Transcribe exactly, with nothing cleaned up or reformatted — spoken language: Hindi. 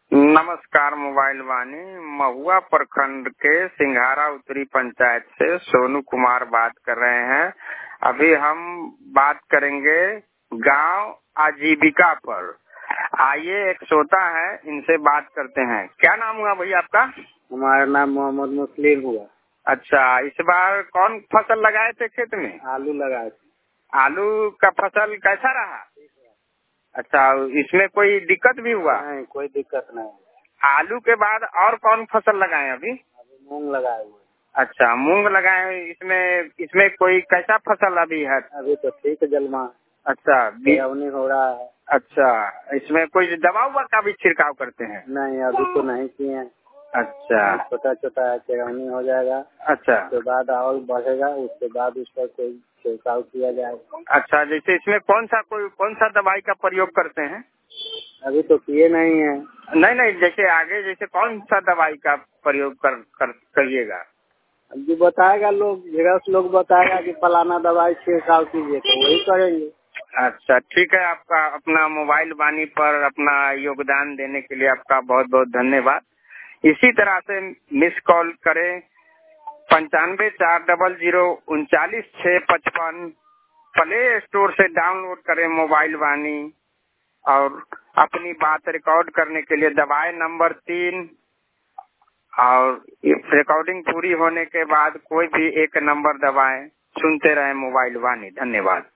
नमस्कार। मोबाइल वाणी महुआ प्रखंड के सिंघारा उत्तरी पंचायत से सोनू कुमार बात कर रहे हैं। अभी हम बात करेंगे गांव आजीविका पर। आइए, एक श्रोता है, इनसे बात करते हैं। क्या नाम हुआ भैया आपका? हमारा नाम मोहम्मद मुस्लिम हुआ। अच्छा, इस बार कौन फसल लगाए थे खेत में? आलू लगाए थे। आलू का फसल कैसा रहा? अच्छा, इसमें कोई दिक्कत भी हुआ? नहीं, कोई दिक्कत नहीं। आलू के बाद और कौन फसल लगाए अभी? अभी मूंग लगाए हुए। अच्छा, मूंग लगाए। इसमें इसमें कोई कैसा फसल अभी है? अभी तो ठीक है, जलमा। अच्छा, बिरौनी हो रहा है। अच्छा, इसमें कोई दवा उवा का भी छिड़काव करते हैं? नहीं, अभी तो नहीं किए। अच्छा, छोटा छोटा चिरौनी हो जाएगा। अच्छा, उसके बाद और बढ़ेगा, उसके बाद उस पर कोई छिड़काव किया जाएगा। अच्छा, जैसे इसमें कौन सा कोई कौन सा दवाई का प्रयोग करते हैं? अभी तो किए नहीं है। नहीं नहीं, जैसे आगे जैसे कौन सा दवाई का प्रयोग कर, कर करिएगा? जो बताएगा लोग, गृहस्थ लोग बताएगा कि फलाना दवाई छिड़काव कीजिए, तो वही करेंगे। अच्छा, ठीक है। आपका अपना मोबाइल वाणी पर अपना योगदान देने के लिए आपका बहुत बहुत धन्यवाद। इसी तरह से मिस कॉल करें पंचानवे चार डबल जीरो उनचालीस छह पचपन। प्ले स्टोर से डाउनलोड करें मोबाइल वाणी और अपनी बात रिकॉर्ड करने के लिए दबाए नंबर तीन। और रिकॉर्डिंग पूरी होने के बाद कोई भी एक नंबर दबाएं। सुनते रहें मोबाइल वाणी। धन्यवाद।